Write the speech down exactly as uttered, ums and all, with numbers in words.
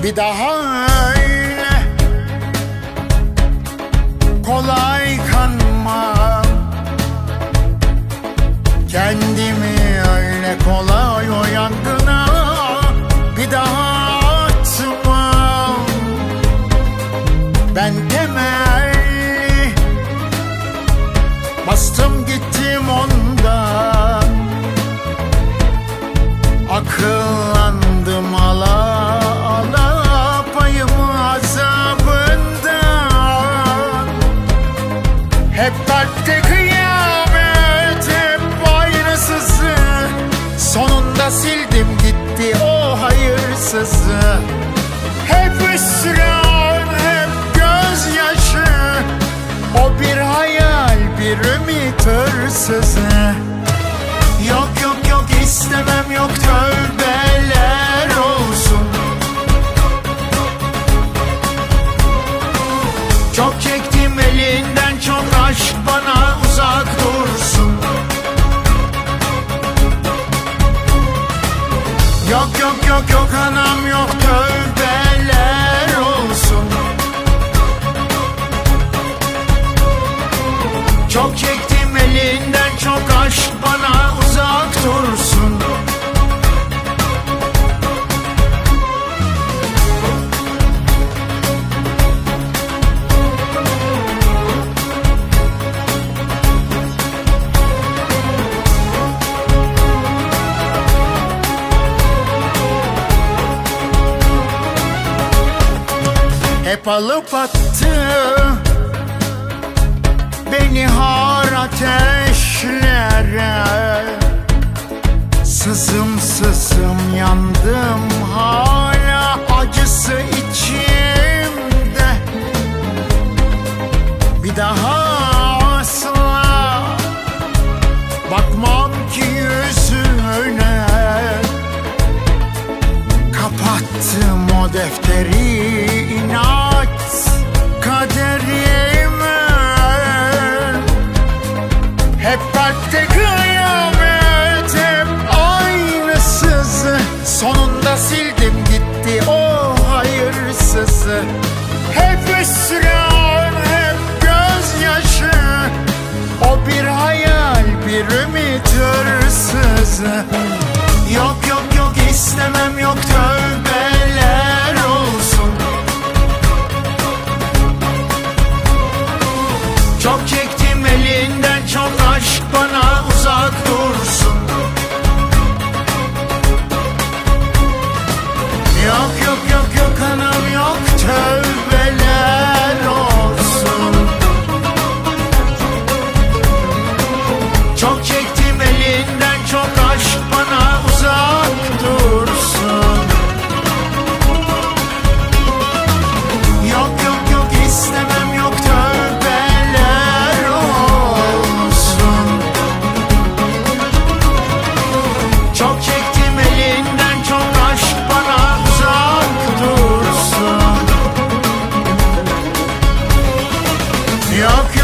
Bir daha öyle kolay kanmam, kendimi öyle kolay o yangına bir daha atmam. Ben temelli bastım gittim ondan, akıllandım ala ala payımı azabından. Hep kalpte kıyamet, hep aynasızı, sonunda sildim gitti o hayırsızı. Hep hüsran, hep gözyaşı, o bir hayal, bir ümit hırsızı. Yok yok yok istemem, yok tövbeler olsun. Çok çektim elinden, çok aşk bana uzak dursun. Yok yok yok yok anam, yok tövbeler olsun. Çok çektim elinden, çok aşk bana uzak dursun. Hep alıp attı beni har ateşlere, sızım sızım yandım hala acısı içimde. Bir daha asla bakmam ki yüzüne, kapattım o defteri inat kaderime. Hep kalpte kıyamet, hep aynısızı, sonunda sildim gitti o hayırsızı. Hep hüsran, hep gözyaşı, o bir hayal, bir ümit hırsızı. Yok yok yok istemem, yok tövbeler olsun. Çok çektim elinden, çok aşk bana uzak dursun. Yok yok yok yok anam, yok tövbeler olsun. Çok çektim elinden, çok aşk bana uzak dursun. Yok yok yok istemem, yok tövbeler olsun. Çok çektim elinden, çok aşk bana uzak dursun. Yok